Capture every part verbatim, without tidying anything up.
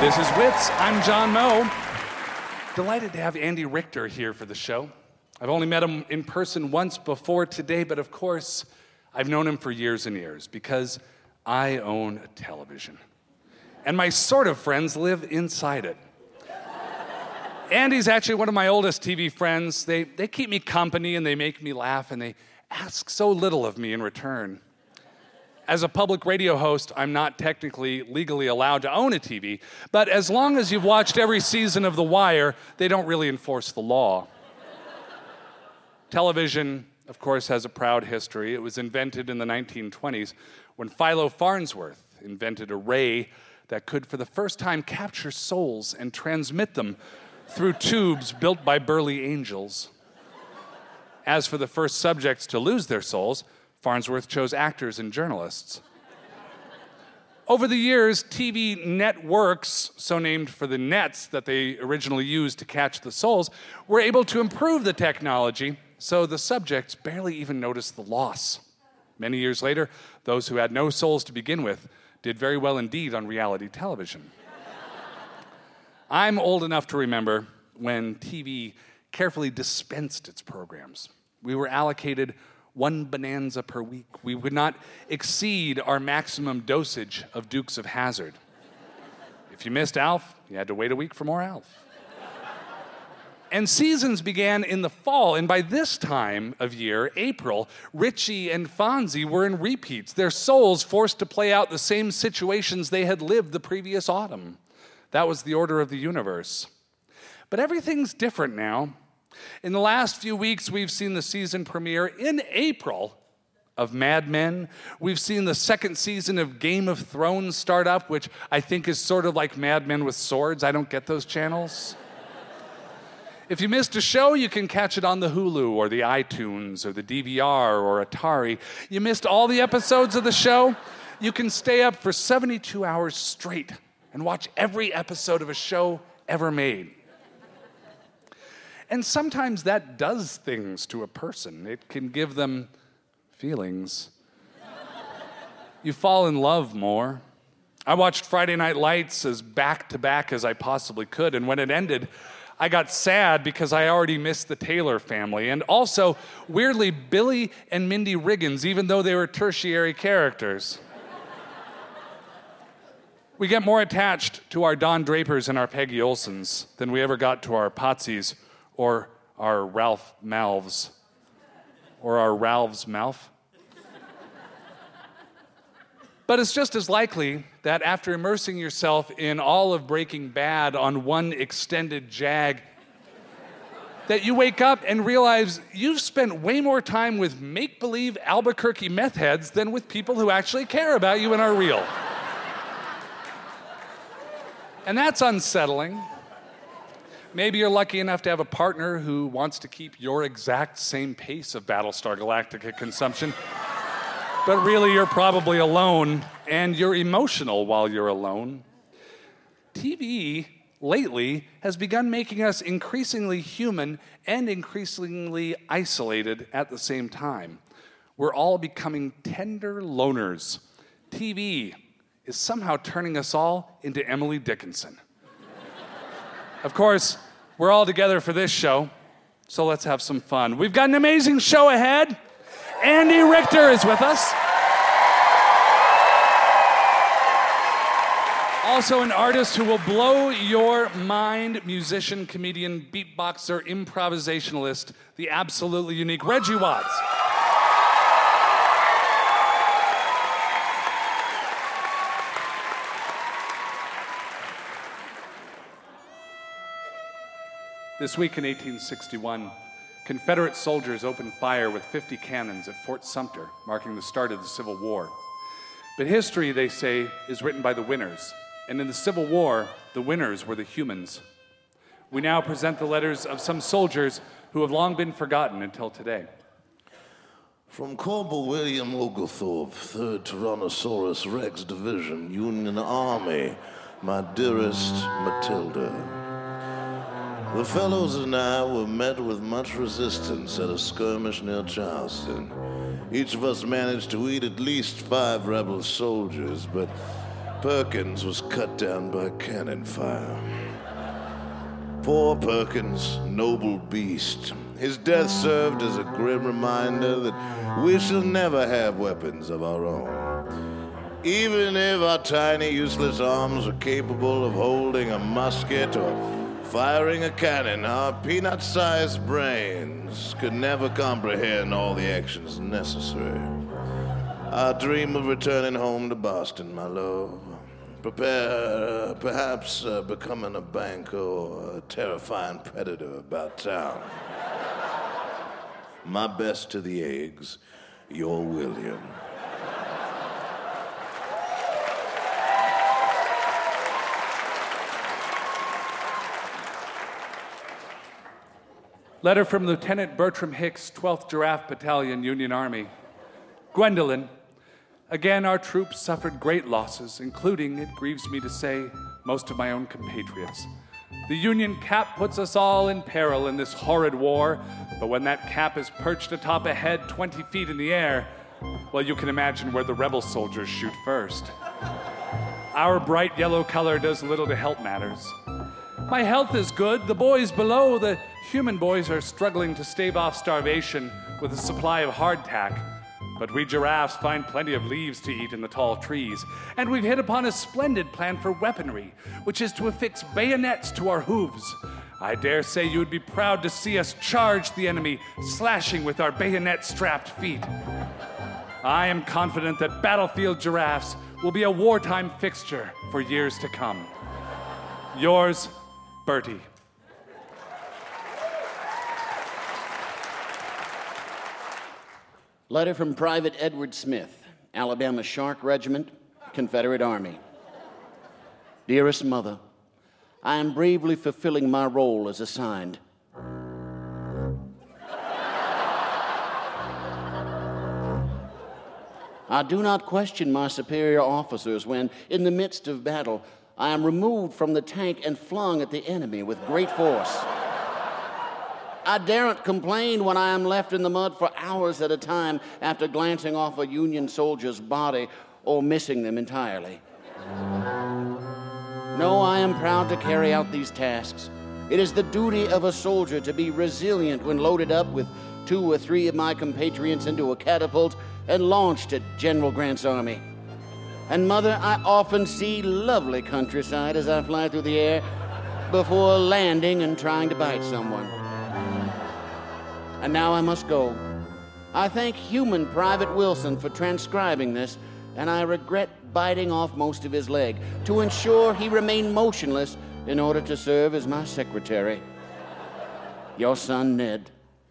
This is Wits. I'm John Moe. Delighted to have Andy Richter here for the show. I've only met him in person once before today, but of course, I've known him for years and years because I own a television. And my sort of friends live inside it. Andy's actually one of my oldest T V friends. They, they keep me company and they make me laugh and they ask so little of me in return. As a public radio host, I'm not technically legally allowed to own a T V, but as long as you've watched every season of The Wire, they don't really enforce the law. Television, of course, has a proud history. It was invented in the nineteen twenties when Philo Farnsworth invented a ray that could, for the first time, capture souls and transmit them through tubes built by burly angels. As for the first subjects to lose their souls, Farnsworth chose actors and journalists. Over the years, T V networks, so named for the nets that they originally used to catch the souls, were able to improve the technology so the subjects barely even noticed the loss. Many years later, those who had no souls to begin with did very well indeed on reality television. I'm old enough to remember when T V carefully dispensed its programs. We were allocated one bonanza per week. We would not exceed our maximum dosage of Dukes of Hazzard. If you missed Alf, you had to wait a week for more Alf. And seasons began in the fall, and by this time of year, April, Richie and Fonzie were in repeats, their souls forced to play out the same situations they had lived the previous autumn. That was the order of the universe. But everything's different now. In the last few weeks, we've seen the season premiere in April of Mad Men. We've seen the second season of Game of Thrones start up, which I think is sort of like Mad Men with swords. I don't get those channels. If you missed a show, you can catch it on the Hulu or the iTunes or the D V R or Atari. You missed all the episodes of the show, you can stay up for seventy-two hours straight and watch every episode of a show ever made. And sometimes that does things to a person. It can give them feelings. You fall in love more. I watched Friday Night Lights as back-to-back as I possibly could, and when it ended, I got sad because I already missed the Taylor family, and also, weirdly, Billy and Mindy Riggins, even though they were tertiary characters. We get more attached to our Don Drapers and our Peggy Olsons than we ever got to our Potsies or our Ralph Malves, or our Ralph's mouth. But it's just as likely that after immersing yourself in all of Breaking Bad on one extended jag, that you wake up and realize you've spent way more time with make-believe Albuquerque meth heads than with people who actually care about you and are real. And that's unsettling. Maybe you're lucky enough to have a partner who wants to keep your exact same pace of Battlestar Galactica consumption. But really, you're probably alone, and you're emotional while you're alone. T V, lately, has begun making us increasingly human and increasingly isolated at the same time. We're all becoming tender loners. T V is somehow turning us all into Emily Dickinson. Of course, we're all together for this show, so let's have some fun. We've got an amazing show ahead. Andy Richter is with us. Also an artist who will blow your mind, musician, comedian, beatboxer, improvisationalist, the absolutely unique Reggie Watts. This week in eighteen sixty-one, Confederate soldiers opened fire with fifty cannons at Fort Sumter, marking the start of the Civil War. But history, they say, is written by the winners. And in the Civil War, the winners were the humans. We now present the letters of some soldiers who have long been forgotten until today. From Corporal William Oglethorpe, third Tyrannosaurus Rex Division, Union Army, my dearest Matilda. The fellows and I were met with much resistance at a skirmish near Charleston. Each of us managed to eat at least five rebel soldiers, but Perkins was cut down by cannon fire. Poor Perkins, noble beast. His death served as a grim reminder that we shall never have weapons of our own. Even if our tiny, useless arms are capable of holding a musket or firing a cannon, our peanut-sized brains could never comprehend all the actions necessary. I dream of returning home to Boston, my love. Prepare, uh, perhaps uh, becoming a banker or a terrifying predator about town. My best to the eggs, your William. Letter from Lieutenant Bertram Hicks, twelfth Giraffe Battalion, Union Army. Gwendolyn, again our troops suffered great losses, including, it grieves me to say, most of my own compatriots. The Union cap puts us all in peril in this horrid war, but when that cap is perched atop a head twenty feet in the air, well, you can imagine where the rebel soldiers shoot first. Our bright yellow color does little to help matters. My health is good. The boys below, the human boys, are struggling to stave off starvation with a supply of hardtack. But we giraffes find plenty of leaves to eat in the tall trees, and we've hit upon a splendid plan for weaponry, which is to affix bayonets to our hooves. I dare say you would be proud to see us charge the enemy, slashing with our bayonet-strapped feet. I am confident that battlefield giraffes will be a wartime fixture for years to come. Yours, Bertie. Letter from Private Edward Smith, Alabama Shark Regiment, Confederate Army. Dearest Mother, I am bravely fulfilling my role as assigned. I do not question my superior officers when, in the midst of battle, I am removed from the tank and flung at the enemy with great force. I daren't complain when I am left in the mud for hours at a time after glancing off a Union soldier's body or missing them entirely. No, I am proud to carry out these tasks. It is the duty of a soldier to be resilient when loaded up with two or three of my compatriots into a catapult and launched at General Grant's army. And Mother, I often see lovely countryside as I fly through the air before landing and trying to bite someone. And now I must go. I thank human Private Wilson for transcribing this, and I regret biting off most of his leg to ensure he remained motionless in order to serve as my secretary. Your son, Ned.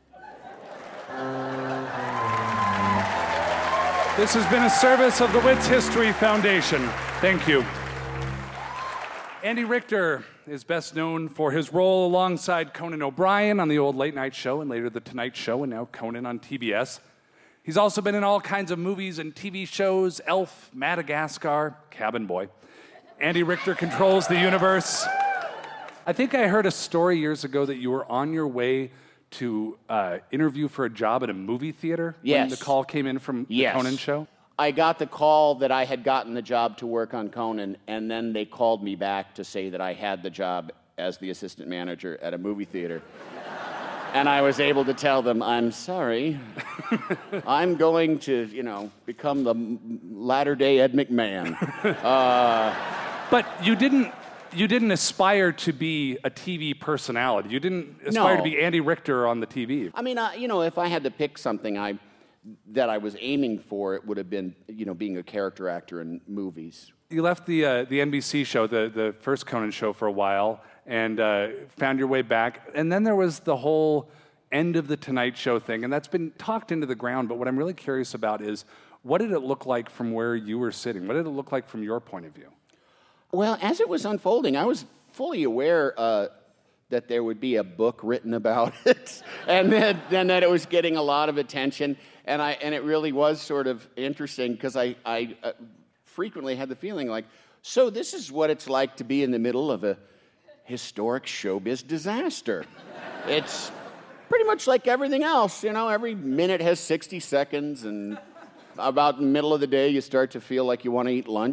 This has been a service of the Wits History Foundation. Thank you. Andy Richter is best known for his role alongside Conan O'Brien on the old Late Night Show and later The Tonight Show, and now Conan on T B S. He's also been in all kinds of movies and T V shows, Elf, Madagascar, Cabin Boy. Andy Richter controls the universe. I think I heard a story years ago that you were on your way to uh, interview for a job at a movie theater yes. when the call came in from yes. the Conan show? I got the call that I had gotten the job to work on Conan, and then they called me back to say that I had the job as the assistant manager at a movie theater. And I was able to tell them, I'm sorry, I'm going to, you know, become the latter-day Ed McMahon. Uh, but you didn't you didn't aspire to be a T V personality. You didn't aspire no. to be Andy Richter on the T V. I mean, uh, you know, if I had to pick something I that I was aiming for, it would have been, you know, being a character actor in movies. You left the uh, the N B C show, the, the first Conan show, for a while, and uh, found your way back. And then there was the whole end of the Tonight Show thing, and that's been talked into the ground. But what I'm really curious about is, what did it look like from where you were sitting? What did it look like from your point of view? Well, as it was unfolding, I was fully aware uh, that there would be a book written about it, and then, then that it was getting a lot of attention. And I and it really was sort of interesting because I, I uh, frequently had the feeling like, so this is what it's like to be in the middle of a historic showbiz disaster. It's pretty much like everything else, you know, every minute has sixty seconds, and about the middle of the day you start to feel like you want to eat lunch.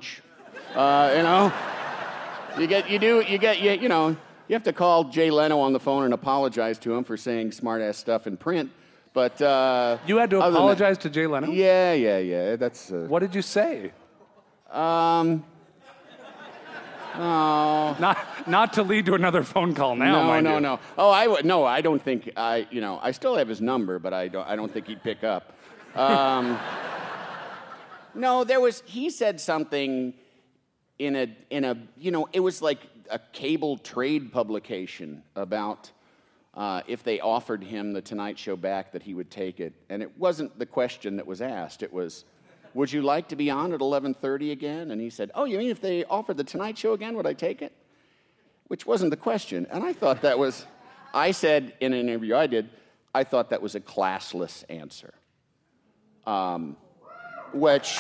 Uh, you know, you get, you do, you get, you, you know, you have to call Jay Leno on the phone and apologize to him for saying smart-ass stuff in print. But uh, you had to apologize that, to Jay Leno? Yeah, yeah, yeah. That's. Uh, what did you say? Um. Oh. Not, not to lead to another phone call now. No, mind no, you. no. Oh, I would. No, I don't think. I, you know, I still have his number, but I don't. I don't think he'd pick up. Um, no, there was. He said something in a in a. You know, it was like a cable trade publication about. Uh, if they offered him the Tonight Show back, that he would take it. And it wasn't the question that was asked. It was, would you like to be on at eleven thirty again? And he said, oh, you mean if they offered the Tonight Show again, would I take it? Which wasn't the question. And I thought that was, I said in an interview I did, I thought that was a classless answer. Um, which,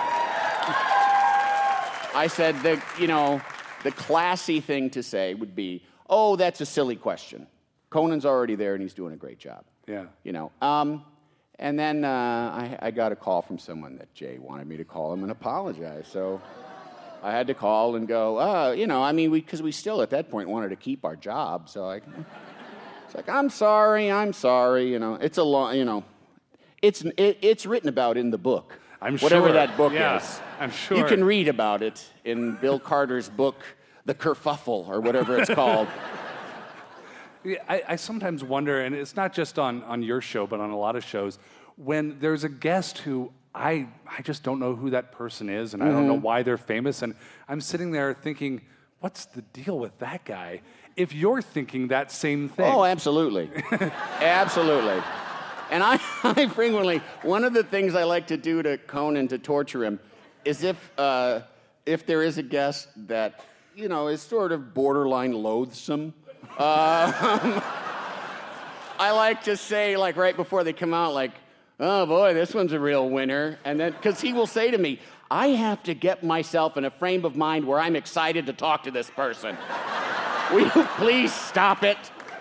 I said that, you know, the classy thing to say would be, oh, that's a silly question. Conan's already there, and he's doing a great job. Yeah. You know. Um, and then uh, I, I got a call from someone that Jay wanted me to call him and apologize. So I had to call and go, uh, you know, I mean, because we, we still at that point wanted to keep our job. So I, it's like, I'm sorry, I'm sorry. You know, it's a long, you know, it's it, it's written about in the book. I'm sure. Whatever that book yeah, is. I'm sure. You can read about it in Bill Carter's book, The Kerfuffle, or whatever it's called. I, I sometimes wonder, and it's not just on, on your show, but on a lot of shows, when there's a guest who I I just don't know who that person is, and mm-hmm. I don't know why they're famous, and I'm sitting there thinking, what's the deal with that guy? If you're thinking that same thing. Oh, absolutely. Absolutely. And I, I frequently, one of the things I like to do to Conan to torture him is if uh, if there is a guest that, you know, is sort of borderline loathsome, Uh, I like to say, like, right before they come out, like, oh, boy, this one's a real winner. And then, because he will say to me, I have to get myself in a frame of mind where I'm excited to talk to this person. Will you please stop it?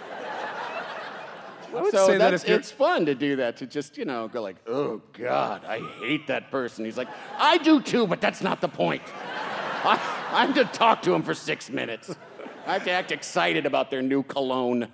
I would so say that's, that if it's fun to do that, to just, you know, go like, oh, God, I hate that person. He's like, I do too, but that's not the point. I, I'm to talk to him for six minutes. I have to act excited about their new cologne.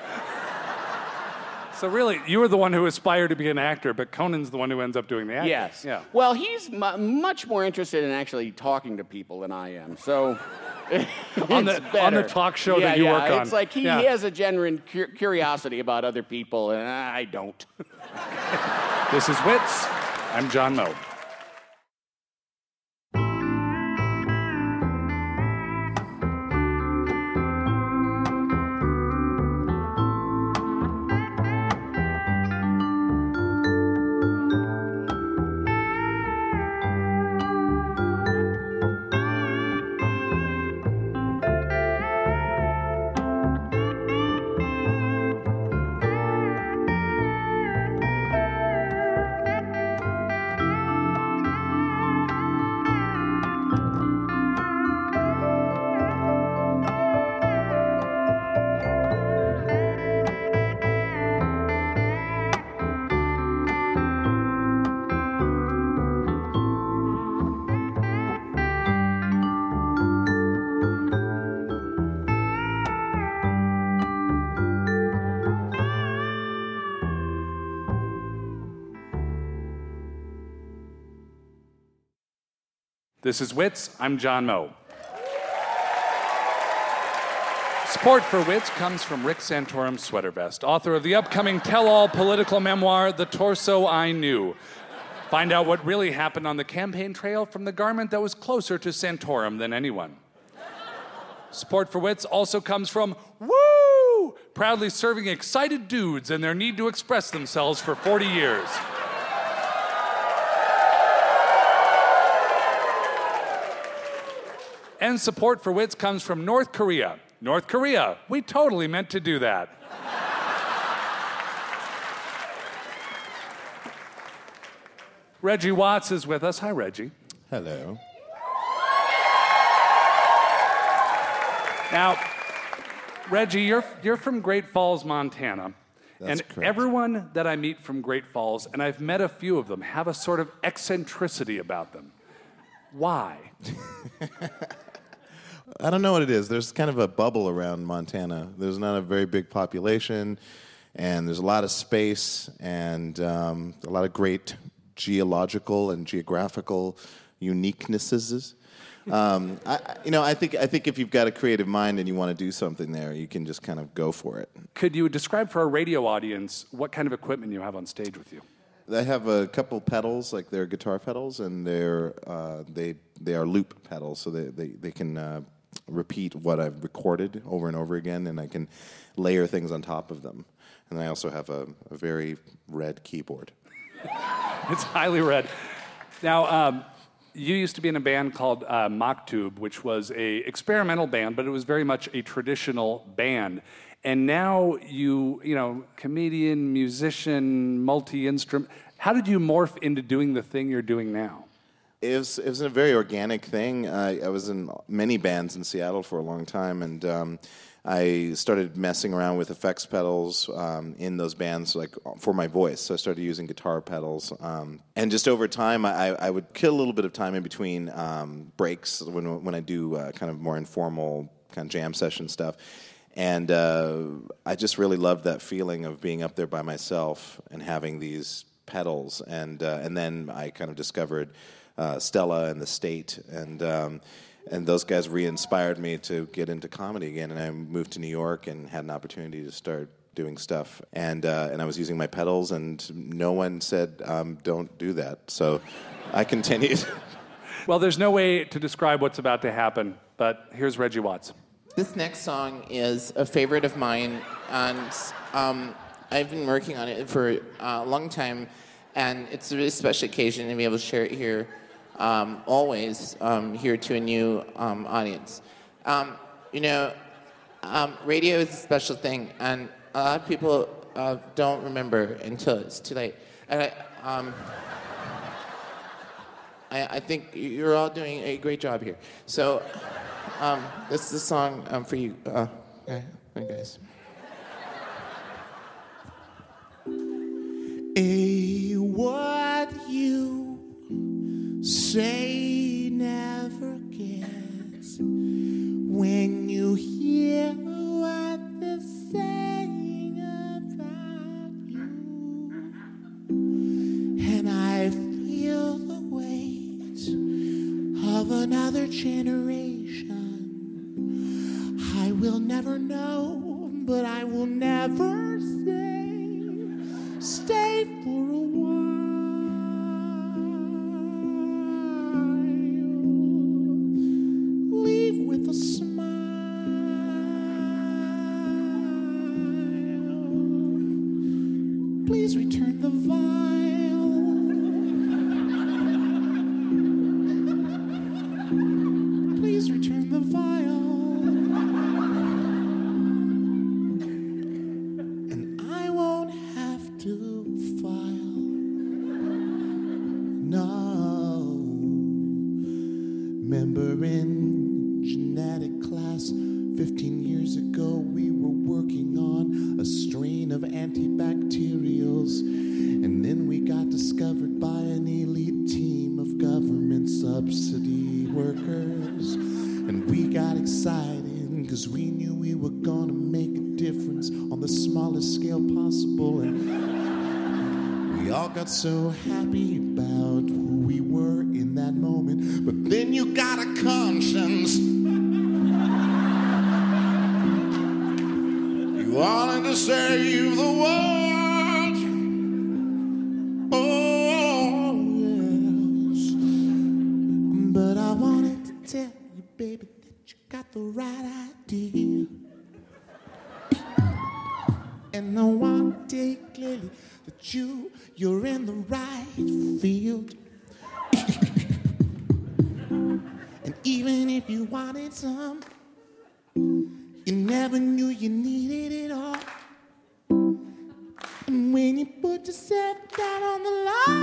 So really, you were the one who aspired to be an actor, but Conan's the one who ends up doing the acting. Yes. Yeah. Well, he's m- much more interested in actually talking to people than I am. So on the better. on the talk show yeah, that you yeah. work on. It's like he, yeah. he has a genuine cu- curiosity about other people, and I don't. This is Wits. I'm John Moe. This is Wits. I'm John Moe. Support for Wits comes from Rick Santorum Sweatervest, author of the upcoming tell-all political memoir, The Torso I Knew. Find out what really happened on the campaign trail from the garment that was closer to Santorum than anyone. Support for Wits also comes from Woo! Proudly serving excited dudes and their need to express themselves for forty years. And support for Wits comes from North Korea. North Korea, we totally meant to do that. Reggie Watts is with us. Hi, Reggie. Hello. Now, Reggie, you're, you're from Great Falls, Montana. That's and correct. Everyone that I meet from Great Falls, and I've met a few of them, have a sort of eccentricity about them. Why? I don't know what it is. There's kind of a bubble around Montana. There's not a very big population, and there's a lot of space, and um, a lot of great geological and geographical uniquenesses. Um, I, you know, I think I think if you've got a creative mind and you want to do something there, you can just kind of go for it. Could you describe for our radio audience what kind of equipment you have on stage with you? I have a couple pedals, like they're guitar pedals, and they're uh, they they are loop pedals, so they they they can uh, repeat what I've recorded over and over again, and I can layer things on top of them. And I also have a, a very red keyboard. It's highly red. Now, um, you used to be in a band called uh, Mock-Tube, which was a experimental band, but it was very much a traditional band. And now you, you know, comedian, musician, multi-instrument. How did you morph into doing the thing you're doing now? It was, it was a very organic thing. I, I was in many bands in Seattle for a long time, and um, I started messing around with effects pedals um, in those bands, like for my voice. So I started using guitar pedals, um, and just over time, I, I would kill a little bit of time in between um, breaks when when I do uh, kind of more informal kind of jam session stuff. And uh, I just really loved that feeling of being up there by myself and having these pedals. And uh, and then I kind of discovered uh, Stella and The State, and um, and those guys re-inspired me to get into comedy again. And I moved to New York and had an opportunity to start doing stuff. And uh, and I was using my pedals, and no one said, um, don't do that. So I continued. Well, there's no way to describe what's about to happen, but here's Reggie Watts. This next song is a favorite of mine, and um, I've been working on it for a long time, and it's a really special occasion to be able to share it here, um, always um, here to a new um, audience. Um, you know, um, radio is a special thing, and a lot of people uh, don't remember until it's too late. And I, um, I, I think you're all doing a great job here. So. Um, this is a song um, for you, uh, okay, guys. Hey, what you say never gets when you hear what they're saying about you, and I feel the weight of another generation. I will never know, but I will never say, stay for a while. Leave with a smile. Please return the vial. Please return the vial. Remember in genetic class fifteen years ago, we were working on a strain of antibacterials, and then we got discovered by an elite team of government subsidy workers, and we got excited because we knew we were gonna make a difference on the smallest scale possible, and we all got so happy about who we were in that moment. But then you got a conscience. You wanted to save the world. Oh, yes. But I wanted to tell you, baby, that you got the right idea. And I want to tell you clearly that you, you're in the right field. And even if you wanted some, you never knew you needed it all. And when you put yourself down on the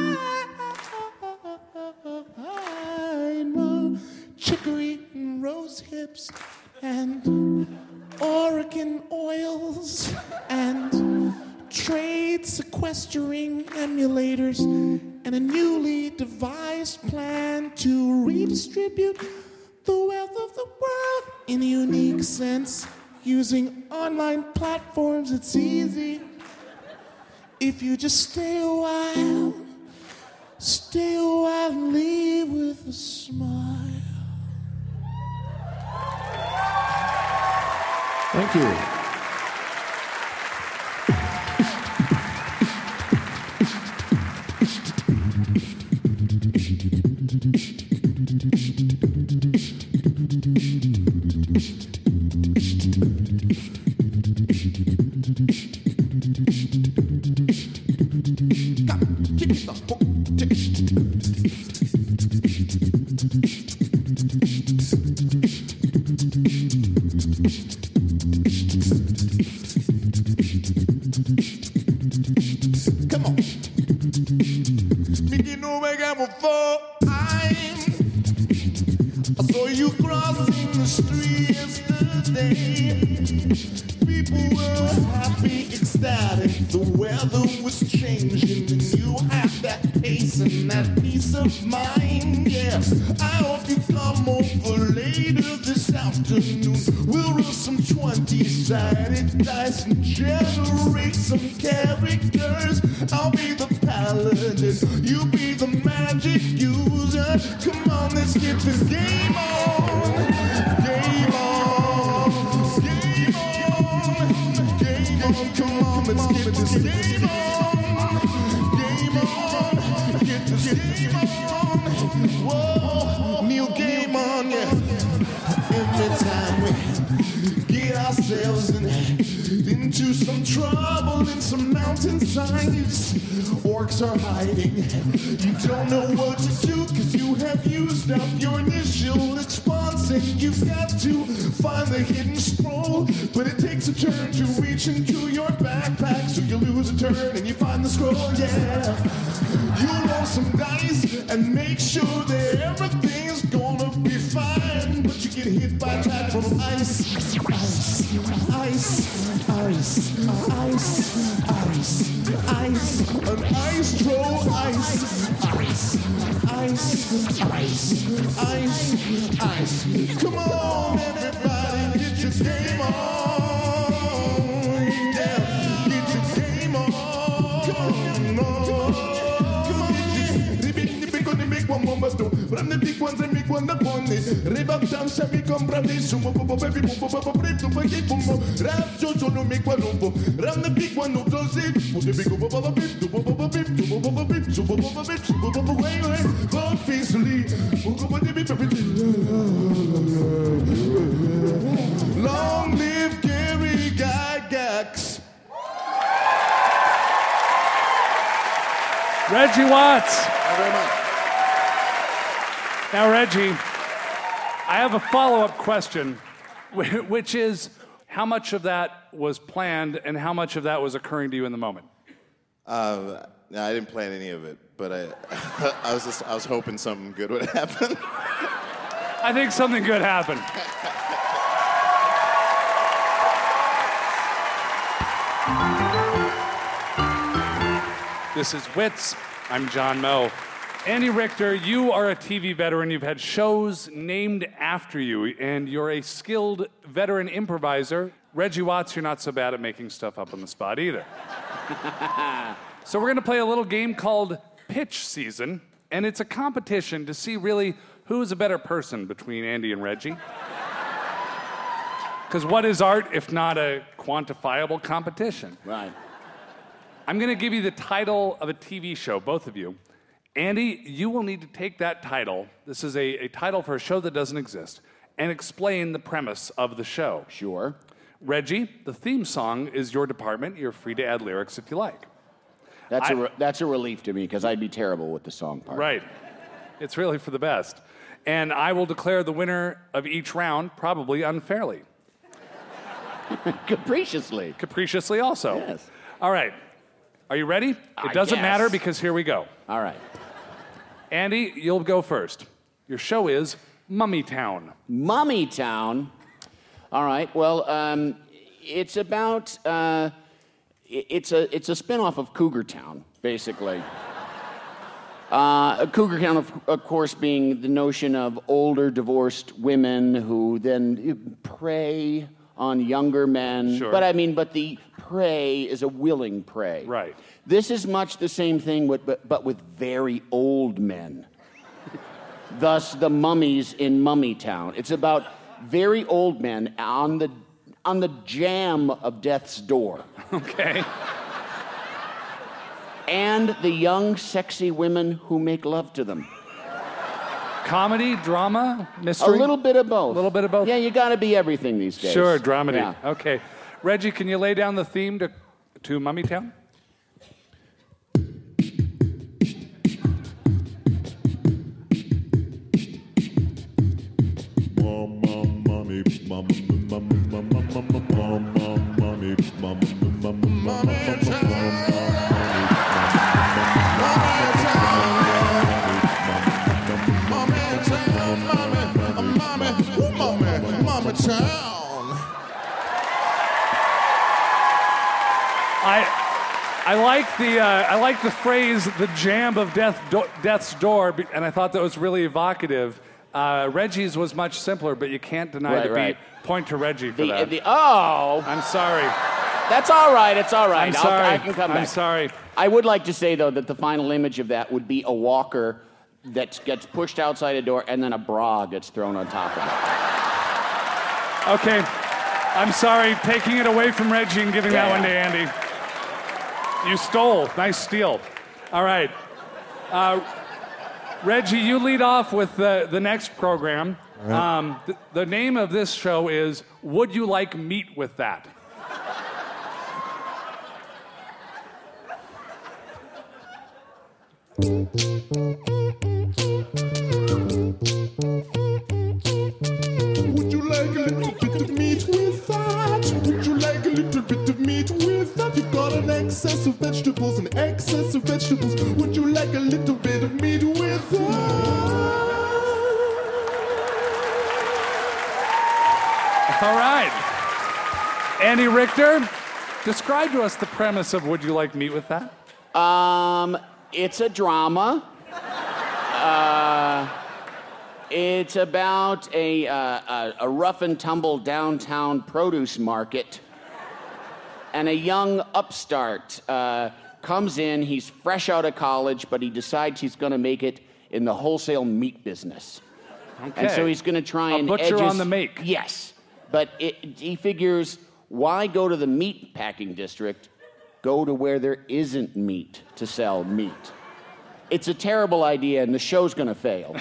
line, well, chicory and rose hips and Oregon oils and trade sequestering emulators and a newly devised plan to redistribute the wealth of the world in a unique sense. Using online platforms, it's easy. If you just stay a while, stay a while and leave with a smile. Thank you. Come on. Mickey no make up for time. I saw you crossing the street yesterday. People were happy, ecstatic. The weather was changing, and you had that pace and that peace of mind. Yeah, I hope you come over later this afternoon. We'll roll some twenty-sided dice and generate some characters. I'll be the paladin, you be the magic user. Come on, let's get this game on. Game on. Game on. Game on. Come on, let's get this game on. Game on. Get this game on. Whoa, new game on, yeah. Every time we get ourselves in, into some trouble in some mountainsides, orcs are hiding. You don't know what to do because you have used up your initial response, and you've got to find the hidden scroll. But it takes a turn to reach into your backpack, so you lose a turn and you find the scroll. Yeah, you roll some dice and make sure that everything's gonna be fine. But you get hit by attack from ice, ice, ice, ice, ice, ice, ice, an ice troll, ice, ice, ice, ice, ice, ice. Come on, everybody, get your game on. Yeah, get your game on. Come on, come on. The big, the big one, the big one, one, but two. From the big ones, the big one, the bunny. Rebab down, shabby, come, brother, sumo, baby, boom, boom, boom, break to forget, boom, rap, jojo, no make one, boom. Ram the big one, no close it. Put the big one, baba, bip, to baba, bip, to baba, bip, to baba, bip, to baba, way, way, go peacefully. Long live Gary Gygax. Reggie Watts. Thank you very much. Now, Reggie, I have a follow-up question, wh- which is, how much of that was planned and how much of that was occurring to you in the moment? Uh, no, I didn't plan any of it, but I, I was just, I was hoping something good would happen. I think something good happened. This is Wits. I'm John Moe. Andy Richter, you are a T V veteran. You've had shows named after you, and you're a skilled veteran improviser. Reggie Watts, you're not so bad at making stuff up on the spot either. So we're going to play a little game called Pitch Season, and it's a competition to see really who's a better person between Andy and Reggie. Because what is art if not a quantifiable competition? Right. I'm going to give you the title of a T V show, both of you. Andy, you will need to take that title, this is a, a title for a show that doesn't exist, and explain the premise of the show. Sure. Reggie, the theme song is your department. You're free to add lyrics if you like. That's, I- a re- that's a relief to me because I'd be terrible with the song part. Right. It's really for the best. And I will declare the winner of each round, probably unfairly. Capriciously. Capriciously also. Yes. All right. Are you ready? It I doesn't guess. matter because here we go. All right. Andy, you'll go first. Your show is Mummy Town. Mummy Town. All right. Well, um, it's about uh, i- it's a it's a spinoff of Cougar Town, basically. Uh, cougar count, of, of course, being the notion of older divorced women who then prey on younger men. Sure. But I mean, but the prey is a willing prey. Right. This is much the same thing, with, but, but with very old men. Thus, the mummies in Mummy Town. It's about very old men on the on the jam of death's door. Okay. And the young, sexy women who make love to them. Comedy, drama, mystery? A little bit of both. A little bit of both? Yeah, you gotta be everything these days. Sure, dramedy. Yeah. Okay. Reggie, can you lay down the theme to, to Mummy Town? I, I like the uh, I like the phrase "the jam of death do- death's door," be- and I thought that was really evocative. Uh, Reggie's was much simpler, but you can't deny Right, the right. beat. Point to Reggie for The, that. the, oh, I'm sorry. that's all right. It's all right. I'm I'll- sorry. I can come back. I'm sorry. I would like to say, though, that the final image of that would be a walker that gets pushed outside a door and then a bra gets thrown on top of it. Okay. I'm sorry. Taking it away from Reggie and giving Yeah, that one to yeah. Andy. You stole. Nice steal. All right. Uh, Reggie, you lead off with the, the next program. right. Um, th- the name of this show is Would You Like Meat with That? Would you like a little bit of meat with that? Would you like a little bit of meat with that? You've got an excess of vegetables, an excess of vegetables. Would you like a little bit of meat with that? All right. Andy Richter, describe to us the premise of Would You Like Meat with That? Um, it's a drama. Uh, it's about a, uh, a, a rough and tumble downtown produce market. And a young upstart uh, comes in. He's fresh out of college, but he decides he's going to make it in the wholesale meat business. Okay. And so he's going to try A and butcher edge his- on the make. Yes, but it, he figures, why go to the meat packing district? Go to where there isn't meat to sell meat. It's a terrible idea, and the show's going to fail.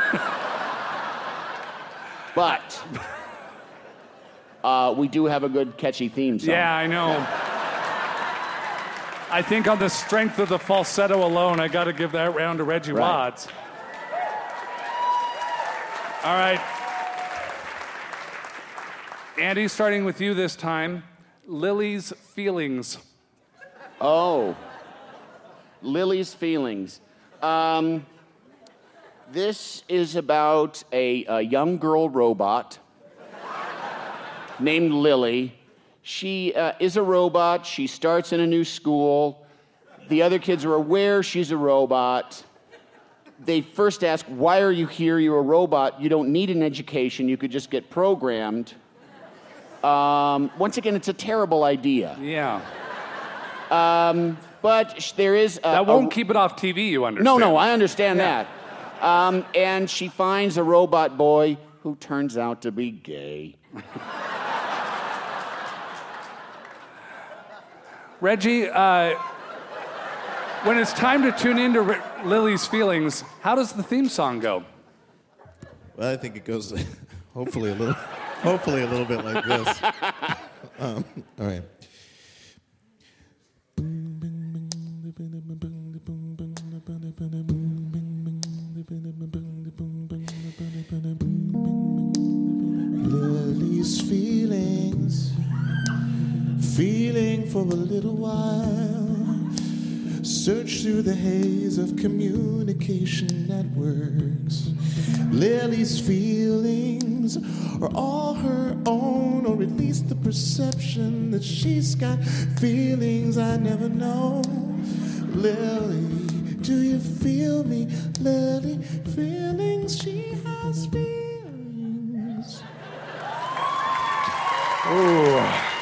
But uh, we do have a good catchy theme song. Yeah, I know. I think on the strength of the falsetto alone, I got to give that round to Reggie Right. Watts. All right. Andy, starting with you this time. Lily's Feelings. Oh, Lily's Feelings. Um, this is about a, a young girl robot named Lily. She uh, is a robot. She starts in a new school. The other kids are aware she's a robot. They first ask, why are you here? You're a robot. You don't need an education. You could just get programmed. Um, once again, it's a terrible idea. Yeah. But sh- there is... A, That won't a, keep it off T V, you understand. No, no, I understand Yeah. that. Um, and she finds a robot boy who turns out to be gay. Reggie, uh, when it's time to tune into Ri- Lily's Feelings, how does the theme song go? Well, I think it goes hopefully a little, hopefully a little bit like this. Um, all right. Lily's feelings, feeling for a little while. Search through the haze of communication networks. Lily's feelings are all her own, or at least the perception that she's got feelings I never know. Lily, Do you feel me? Lily, feelings, she has feelings. Ooh.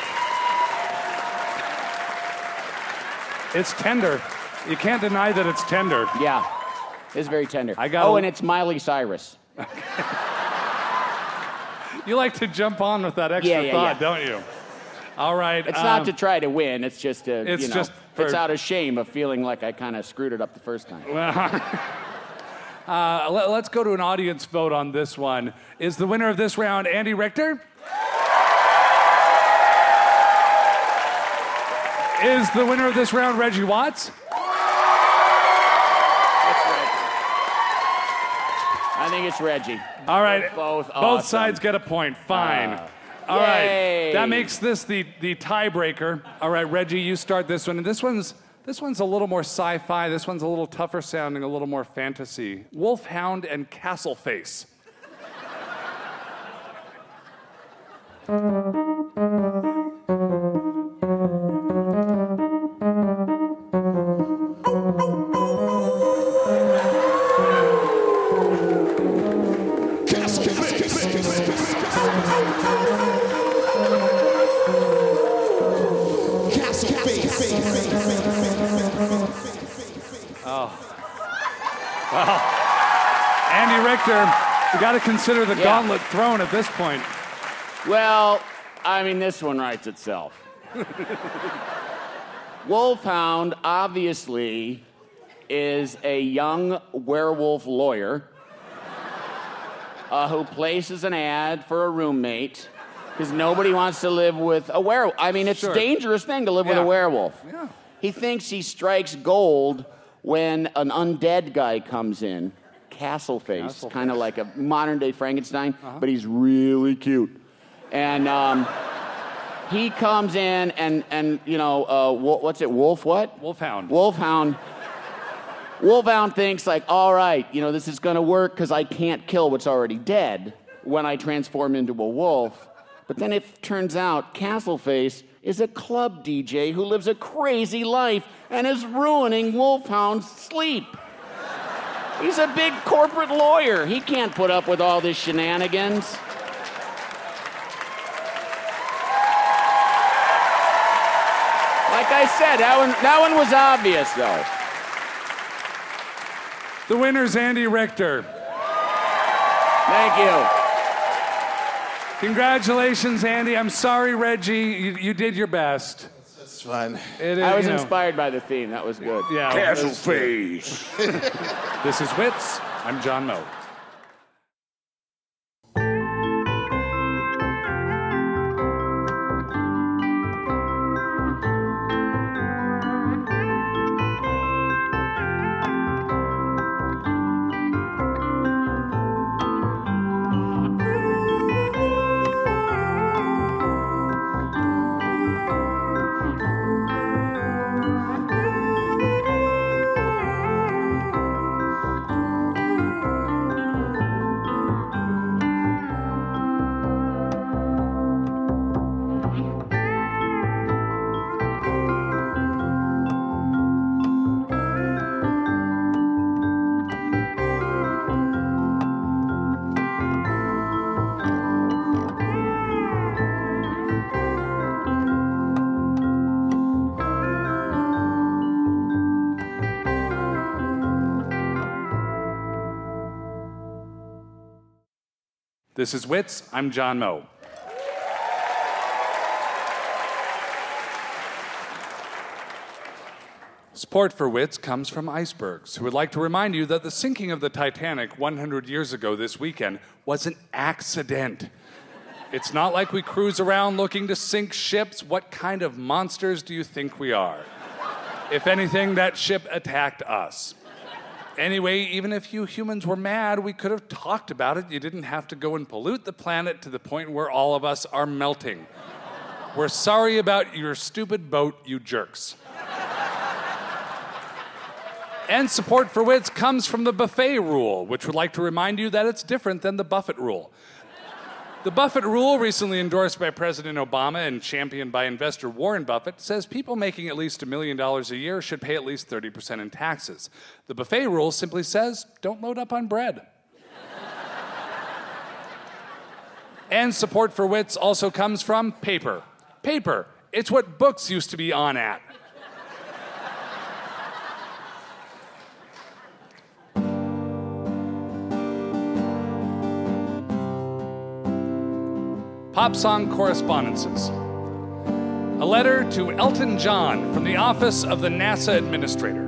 It's tender. You can't deny that it's tender. Yeah, it's very tender. I got oh, a- and it's Miley Cyrus. You like to jump on with that extra Yeah, yeah, thought, yeah. don't you? All right. It's um, not to try to win. It's just to, It's you know, just it's for- out of shame of feeling like I kind of screwed it up the first time. uh, let, let's go to an audience vote on this one. Is the winner of this round Andy Richter? Is the winner of this round Reggie Watts? I think it's Reggie. All right. Both Both awesome. sides get a point. Fine. Uh, All right. yay. That makes this the, the tiebreaker. All right, Reggie, you start this one. And this one's this one's a little more sci-fi. This one's a little tougher sounding, a little more fantasy. Wolfhound and Castleface. Andy Richter, you got to consider the Yeah. gauntlet thrown at this point. Well, I mean, this one writes itself. Wolfhound, obviously, is a young werewolf lawyer uh, who places an ad for a roommate because nobody wants to live with a werewolf. I mean, it's Sure. a dangerous thing to live Yeah. with a werewolf. Yeah. He thinks he strikes gold when an undead guy comes in, Castleface, Castleface. kind of like a modern-day Frankenstein, but he's really cute. And um, he comes in and, and you know, uh, wo- what's it, Wolf what? Wolfhound. Wolfhound. Wolfhound thinks like, all right, you know, this is gonna work because I can't kill what's already dead when I transform into a wolf. But then it turns out Castleface is a club D J who lives a crazy life and is ruining Wolfhound's sleep. He's a big corporate lawyer. He can't put up with all this shenanigans. Like I said, that one, that one was obvious, though. The winner's Andy Richter. Thank you. Congratulations, Andy. I'm sorry, Reggie. You, you did your best. That's fine. It is, I was you know, inspired by the theme. That was good. Yeah. Face. This is Wits. I'm John Moe. This is Wits. I'm John Moe. Support for Wits comes from Icebergs, who would like to remind you that the sinking of the Titanic one hundred years ago this weekend was an accident. It's not like we cruise around looking to sink ships. What kind of monsters do you think we are? If anything, that ship attacked us. Anyway, even if you humans were mad, we could have talked about it. You didn't have to go and pollute the planet to the point where all of us are melting. We're sorry about your stupid boat, you jerks. And support for Wits comes from the buffet rule, which would like to remind you that it's different than the Buffett rule. The Buffett rule, recently endorsed by President Obama and championed by investor Warren Buffett, says people making at least a million dollars a year should pay at least thirty percent in taxes. The buffet rule simply says, don't load up on bread. And support for wits also comes from paper. Paper. It's what books used to be on at. Pop song correspondences. A letter to Elton John from the office of the NASA administrator.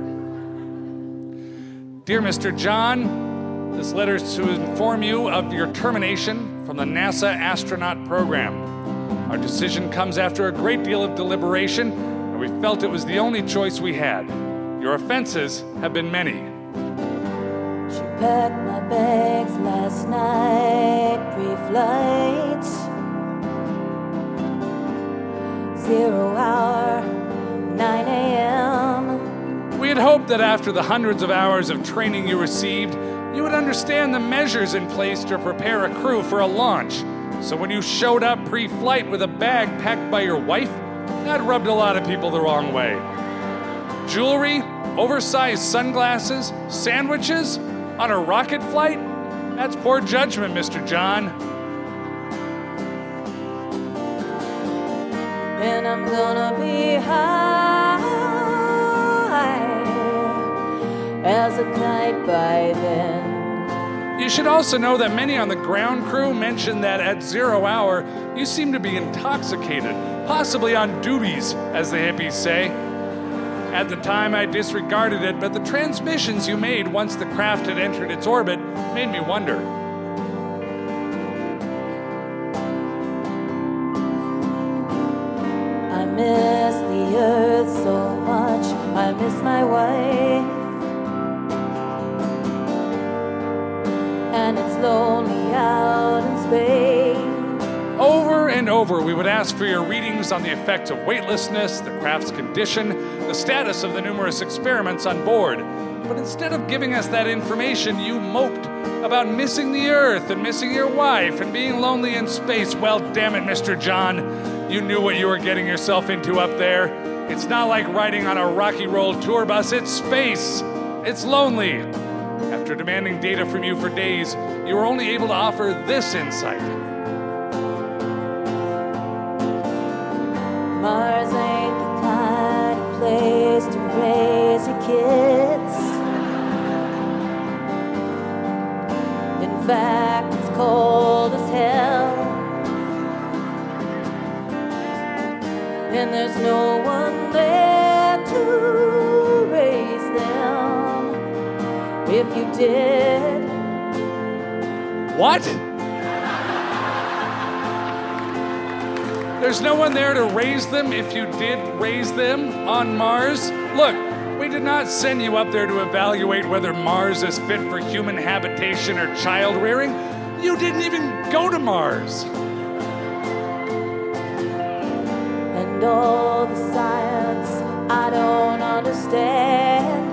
Dear Mister John, this letter is to inform you of your termination from the NASA astronaut program. Our decision comes after a great deal of deliberation, and we felt it was the only choice we had. Your offenses have been many. She packed my bags last night, pre-flight. Zero hour, nine a.m. We had hoped that after the hundreds of hours of training you received, you would understand the measures in place to prepare a crew for a launch. So when you showed up pre-flight with a bag packed by your wife, that rubbed a lot of people the wrong way. Jewelry, oversized sunglasses, sandwiches on a rocket flight? That's poor judgment, Mister John. And I'm gonna be high as a kite by then. You should also know that many on the ground crew mentioned that at zero hour, you seem to be intoxicated, possibly on doobies, as the hippies say. At the time, I disregarded it, but the transmissions you made once the craft had entered its orbit made me wonder. I miss the earth so much, I miss my wife. And it's lonely out in space. Over and over, we would ask for your readings on the effects of weightlessness, the craft's condition, the status of the numerous experiments on board. But instead of giving us that information, you moped about missing the Earth and missing your wife and being lonely in space. Well, damn it, Mister John. You knew what you were getting yourself into up there. It's not like riding on a Rocky Roll tour bus. It's space. It's lonely. After demanding data from you for days, you were only able to offer this insight. Mars ain't the kind of place to raise your kids. In fact, it's cold as hell. And there's no one there to raise them. If you did. What? There's no one there to raise them if you did raise them on Mars? Look, we did not send you up there to evaluate whether Mars is fit for human habitation or child rearing. You didn't even go to Mars. And all the science I don't understand.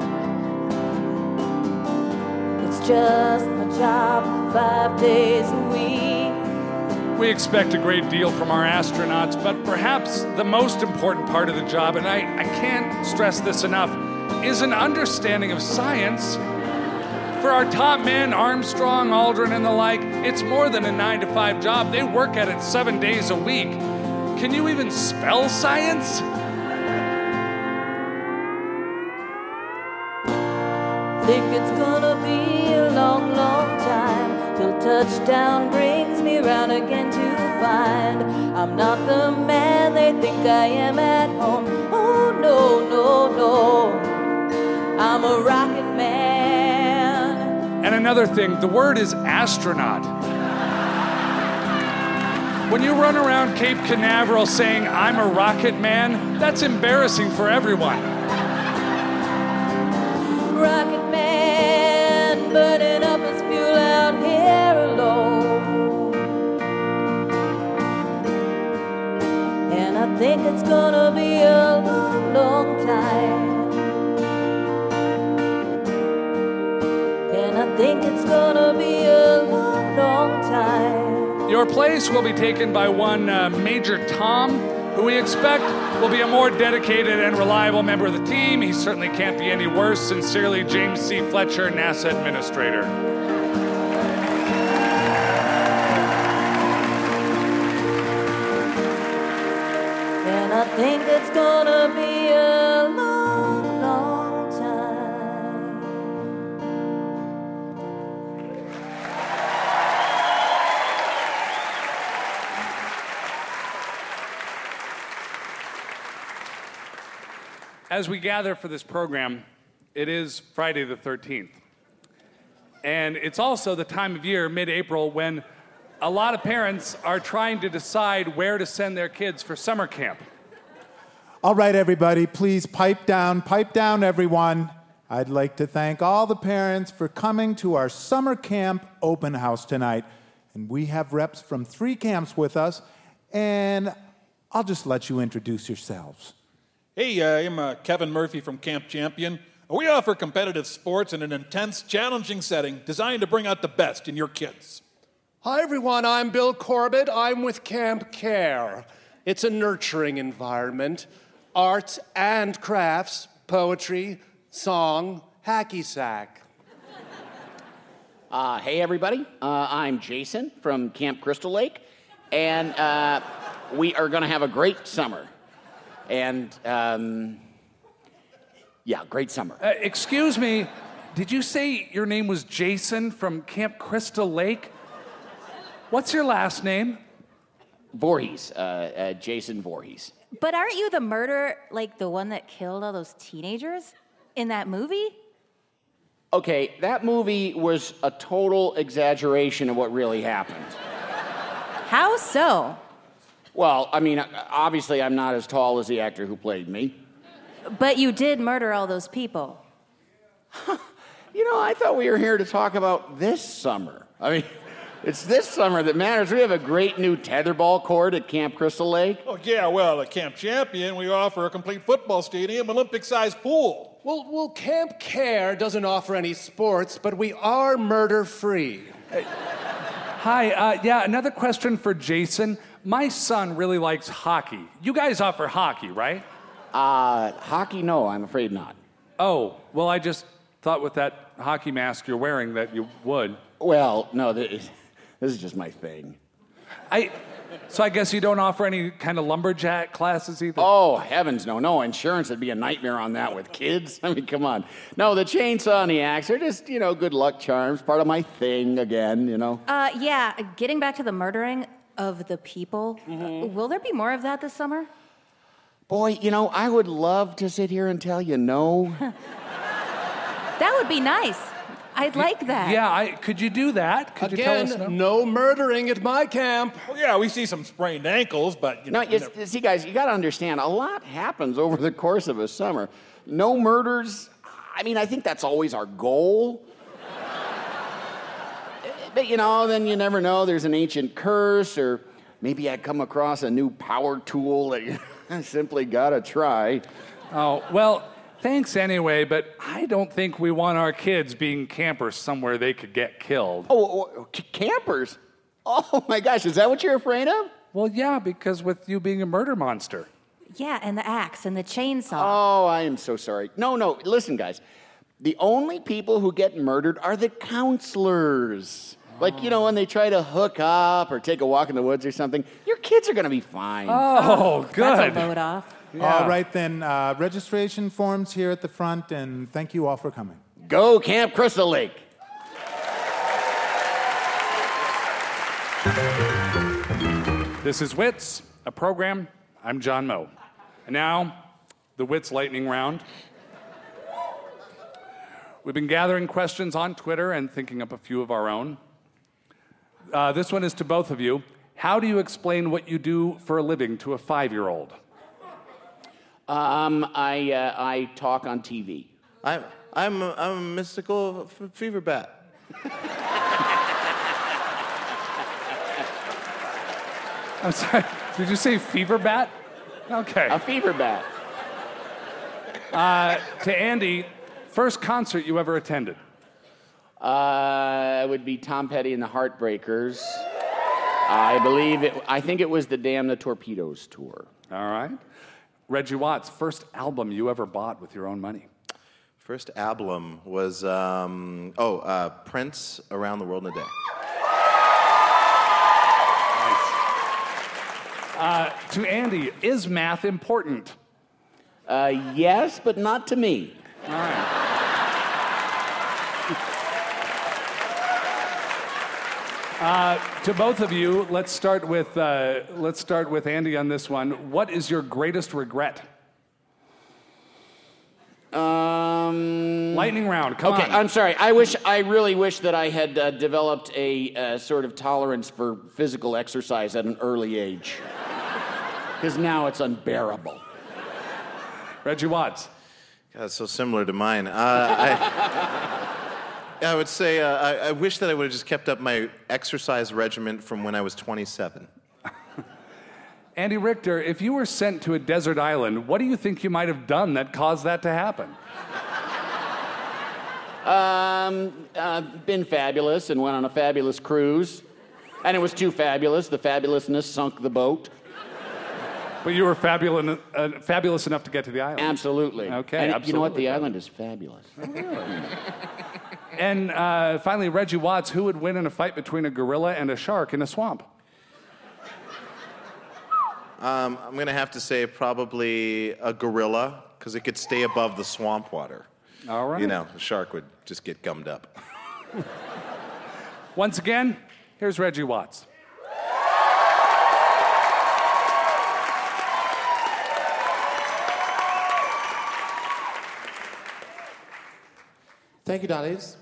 It's just my job five days a week. We expect a great deal from our astronauts, but perhaps the most important part of the job, and I, I can't stress this enough, is an understanding of science. For our top men, Armstrong, Aldrin, and the like, it's more than a nine to five job. They work at it seven days a week. Can you even spell science? Think it's gonna be a long, long time till touchdown brings me round again to find I'm not the man they think I am at home. Oh no, no, no, I'm a rocket man. And another thing, the word is astronaut. When you run around Cape Canaveral saying, I'm a rocket man, that's embarrassing for everyone. Rocket man, burning up his fuel out here alone. And I think it's gonna be a long, long time. And I think it's gonna be a long, long time. Your place will be taken by one uh, Major Tom, who we expect will be a more dedicated and reliable member of the team. He certainly can't be any worse. Sincerely, James C. Fletcher, NASA Administrator. And I think it's gonna be a long, long time. As we gather for this program, it is Friday the thirteenth. And it's also the time of year, mid-April, when a lot of parents are trying to decide where to send their kids for summer camp. All right, everybody, please pipe down, pipe down, everyone. I'd like to thank all the parents for coming to our summer camp open house tonight. And we have reps from three camps with us, and I'll just let you introduce yourselves. Hey, uh, I'm uh, Kevin Murphy from Camp Champion. We offer competitive sports in an intense, challenging setting designed to bring out the best in your kids. Hi, everyone. I'm Bill Corbett. I'm with Camp Care. It's a nurturing environment. Arts and crafts, poetry, song, hacky sack. Uh, hey, everybody. Uh, I'm Jason from Camp Crystal Lake, and uh, we are going to have a great summer. And, um, yeah, great summer. Uh, excuse me, did you say your name was Jason from Camp Crystal Lake? What's your last name? Voorhees, uh, uh, Jason Voorhees. But aren't you the murderer, like the one that killed all those teenagers in that movie? Okay, that movie was a total exaggeration of what really happened. How so? Well, I mean, obviously I'm not as tall as the actor who played me. But you did murder all those people. You know, I thought we were here to talk about this summer. I mean, it's this summer that matters. We have a great new tetherball court at Camp Crystal Lake. Oh, yeah, well, at Camp Champion, we offer a complete football stadium, Olympic-sized pool. Well, well, Camp Care doesn't offer any sports, but we are murder-free. Hi, uh, yeah, another question for Jason. My son really likes hockey. You guys offer hockey, right? Uh, hockey, no, I'm afraid not. Oh, well, I just thought with that hockey mask you're wearing that you would. Well, no, this, this is just my thing. I, so I guess you don't offer any kind of lumberjack classes either? Oh, heavens, no, no. Insurance would be a nightmare on that with kids. I mean, come on. No, the chainsaw and the axe are just, you know, good luck charms, part of my thing again, you know. Uh, yeah, getting back to the murdering of the people, mm-hmm. uh, will there be more of that this summer? Boy, you know, I would love to sit here and tell you no. That would be nice. I'd like that. Yeah, I, could you do that? Could Again, you tell us no? no murdering at my camp. Well, yeah, we see some sprained ankles, but, you know... No, you, you see, guys, you got to understand, a lot happens over the course of a summer. No murders. I mean, I think that's always our goal. But, you know, then you never know. There's an ancient curse, or maybe I come across a new power tool that you simply got to try. Oh, well... Thanks anyway, but I don't think we want our kids being campers somewhere they could get killed. Oh, oh, campers? Oh my gosh, is that what you're afraid of? Well, yeah, because with you being a murder monster. Yeah, and the axe and the chainsaw. Oh, I am so sorry. No, no, listen, guys. The only people who get murdered are the counselors. Oh. Like, you know, when they try to hook up or take a walk in the woods or something, your kids are going to be fine. Oh, good. That's a load off. Yeah. All right, then, uh, registration forms here at the front, and thank you all for coming. Go Camp Crystal Lake. This is Wits, a program. I'm John Moe. And now, the Wits lightning round. We've been gathering questions on Twitter and thinking up a few of our own. Uh, this one is to both of you. How do you explain what you do for a living to a five-year-old? Um, I uh, I talk on T V. I'm I'm a, I'm a mystical f- fever bat. I'm sorry. Did you say fever bat? Okay. A fever bat. Uh, to Andy, first concert you ever attended? Uh, it would be Tom Petty and the Heartbreakers. I believe it, I think it was the Damn the Torpedoes tour. All right. Reggie Watts, first album you ever bought with your own money? First album was, um, oh, uh, Prince, Around the World in a Day. Uh, to Andy, is math important? Uh, yes, but not to me. All right. Uh, to both of you, let's start with uh, let's start with Andy on this one. What is your greatest regret? Um, Lightning round. Come okay, on. I'm sorry. I wish I really wish that I had uh, developed a uh, sort of tolerance for physical exercise at an early age. Because now it's unbearable. Reggie Watts. God, it's so similar to mine. Uh, I, I would say uh, I, I wish that I would have just kept up my exercise regimen from when I was twenty-seven. Andy Richter, if you were sent to a desert island, what do you think you might have done that caused that to happen? Um, uh, been fabulous and went on a fabulous cruise. And it was too fabulous. The fabulousness sunk the boat. But you were fabulous, uh, fabulous enough to get to the island. Absolutely. Okay, and absolutely. you know what? The island is fabulous. Oh, really? And uh, finally, Reggie Watts, who would win in a fight between a gorilla and a shark in a swamp? Um, I'm going to have to say probably a gorilla, because it could stay above the swamp water. All right. You know, the shark would just get gummed up. Once again, here's Reggie Watts. Thank you, darlings.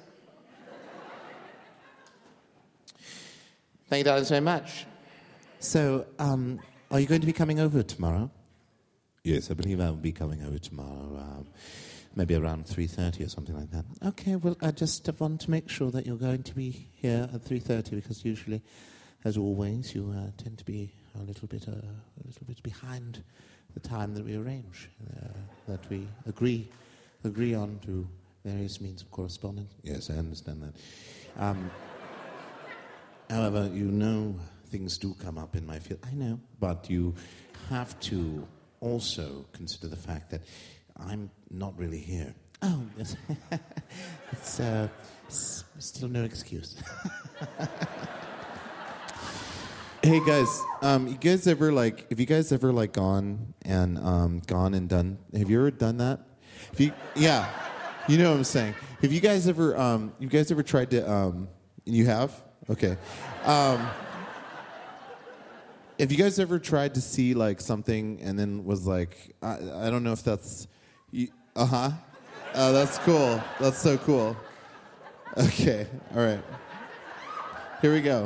Thank you, darlings, very much. So, um, are you going to be coming over tomorrow? Yes, I believe I will be coming over tomorrow, um, maybe around three thirty or something like that. Okay, well, I just want to make sure that you're going to be here at three thirty, because usually, as always, you uh, tend to be a little bit, uh, a little bit behind the time that we arrange, uh, that we agree, agree on to various means of correspondence. Yes, I understand that. Um, however, you know, things do come up in my field. I know, but you have to also consider the fact that I'm not really here. Oh, yes. it's, uh, it's still no excuse. Hey guys, um, you guys ever like? Have you guys ever like gone and um, gone and done? Have you ever done that? If you, yeah, you know what I'm saying. Have you guys ever? Um, you guys ever tried to? Um, you have? Okay. Um, have you guys ever tried to see like something and then was like, I, I don't know if that's, uh huh. Oh, that's cool. That's so cool. Okay. All right. Here we go.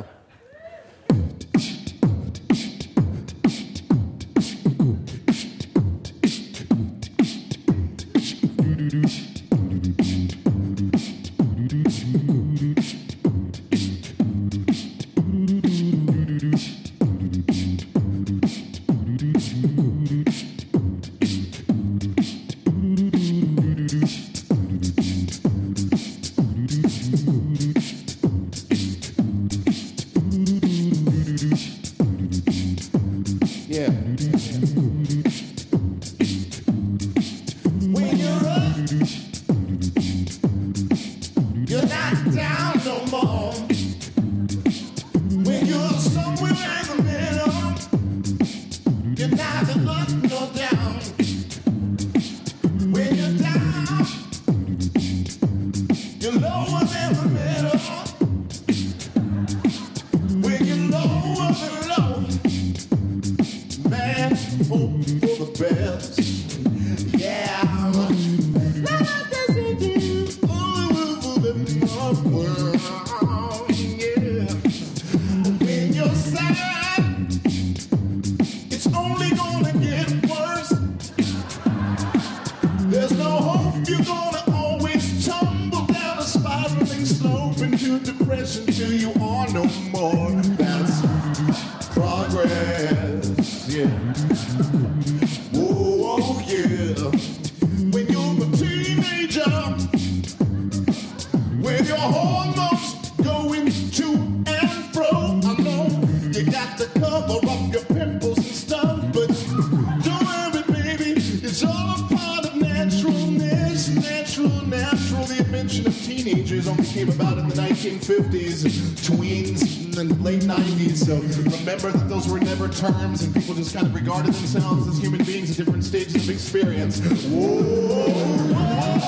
You got to cover up your pimples and stuff, but don't worry, baby. It's all a part of naturalness. Natural, natural. The invention of teenagers only came about in the nineteen fifties. Tweens in the late nineties. So remember that those were never terms, and people just kind of regarded themselves as human beings at different stages of experience. Whoa.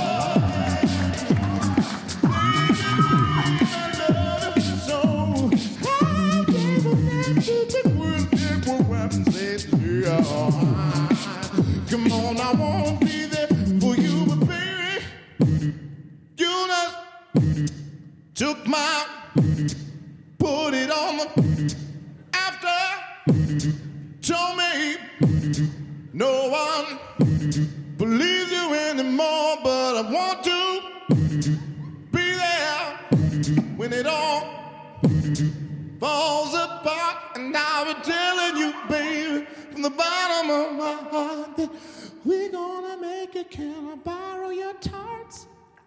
Come on, I won't be there for you, but baby, you just took my, put it on the, after, told me no one believes you anymore, but I want to be there when it all falls apart, and I've been telling you, baby, from the bottom of my heart that we're gonna make it. Can I borrow your tarts?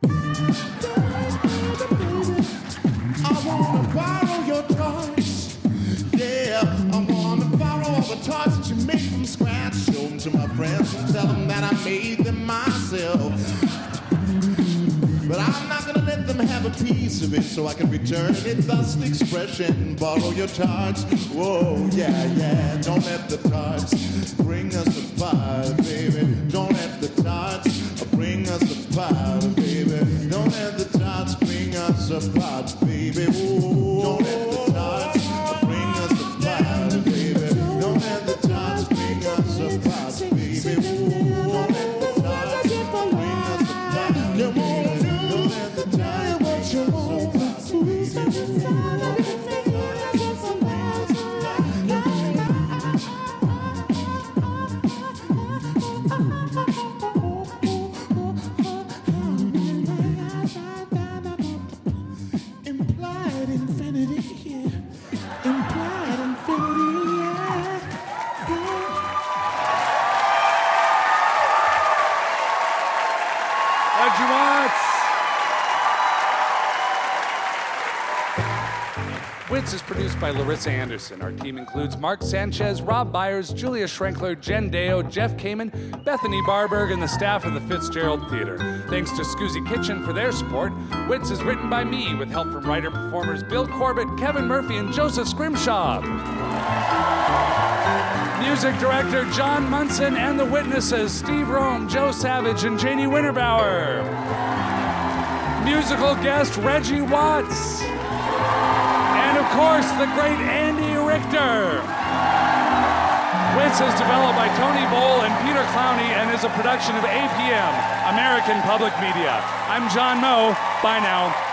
I wanna borrow your tarts. Yeah, I wanna borrow all the tarts that you make from scratch. Show them to my friends and tell them that I made them myself. But I'm not gonna let them have a piece of it, so I can return it. Thus the expression, borrow your tarts. Whoa, yeah, yeah. Don't let the tarts bring us apart, baby. Don't let the tarts bring us apart, baby. Don't let the tarts bring us apart, baby. Ooh, don't let the tarts bring us apart, baby. Don't let the tarts bring us apart, baby. Ooh, don't let the tarts bring us apart. Come on. Implied infinity, yeah. Implied infinity, yeah. Reggie Watts. Wits is produced by Larissa Anderson. Our team includes Mark Sanchez, Rob Byers, Julia Schrenkler, Jen Deo, Jeff Kamen, Bethany Barberg, and the staff of the Fitzgerald Theater. Thanks to Scoozy Kitchen for their support. Wits is written by me with help from writer-performers Bill Corbett, Kevin Murphy, and Joseph Scrimshaw. Music director John Munson and the witnesses Steve Rome, Joe Savage, and Janie Winterbauer. Musical guest Reggie Watts. And of course, the great Andy Richter. Wits is developed by Tony Bowl and Peter Clowney and is a production of A P M, American Public Media. I'm John Moe. Bye now.